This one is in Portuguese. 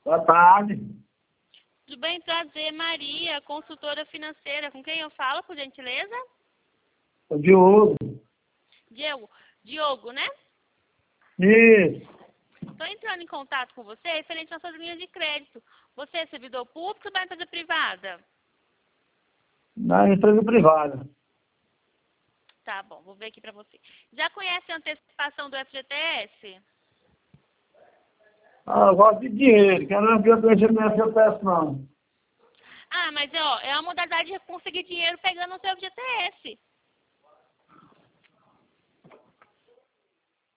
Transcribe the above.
Boa tarde. Tudo bem? Prazer, Maria, consultora financeira. Com quem eu falo, por gentileza? O Diogo. Diogo, né? Isso. Estou entrando em contato com você referente às suas linhas de crédito. Você é servidor público ou da empresa privada? Na empresa privada. Tá bom, vou ver aqui para você. Já conhece a antecipação do FGTS? Eu gosto de dinheiro, que eu não quero mexer no FGTS, não. Ah, mas ó, é uma modalidade de conseguir dinheiro pegando o seu FGTS.